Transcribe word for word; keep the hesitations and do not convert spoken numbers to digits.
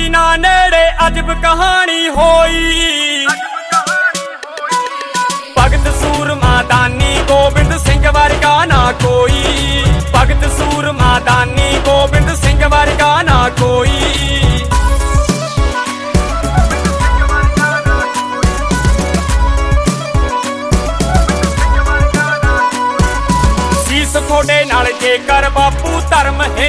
ਮਦੀਨਾ ਨੇੜੇ ਅਜਬ ਕਹਾਣੀ ਹੋਈ। ਭਗਤ ਸੂਰਮਾ ਦਾਨੀ ਗੋਬਿੰਦ ਸਿੰਘ ਵਰਗਾ ਨਾ ਕੋਈ। ਭਗਤ ਸੂਰਮਾ ਦਾਨੀ ਗੋਬਿੰਦ ਸਿੰਘ ਵਰਗਾ ਨਾ ਕੋਈ। ਸੀਸ ਤੁਹਾਡੇ ਨਾਲ ਜੇਕਰ ਬਾਪੂ ਧਰਮ